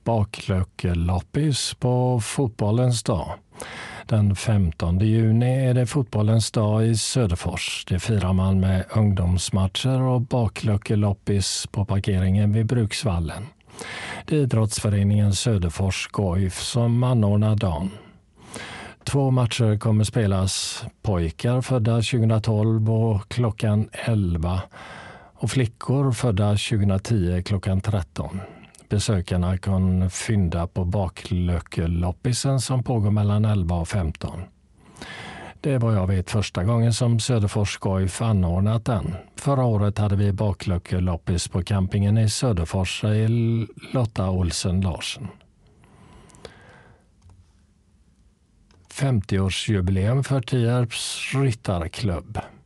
Baklöckeloppis på fotbollens dag. Den 15 juni är det fotbollens dag i Söderfors. Det firar man med ungdomsmatcher och baklöckeloppis på parkeringen vid Bruksvallen. Det är idrottsföreningen Söderfors Goif som anordnar dagen. 2 matcher kommer spelas, pojkar födda 2012 och klockan 11 och flickor födda 2010 klockan 13. Besökarna kan fynda på baklöckeloppisen som pågår mellan 11 och 15. Det är vad jag vet första gången som Söderfors Goif anordnat den. Förra året hade vi baklöckeloppis på campingen i Söderfors, säger Lotta Olsen Larsen. 50-årsjubileum för Tierps ryttarklubb.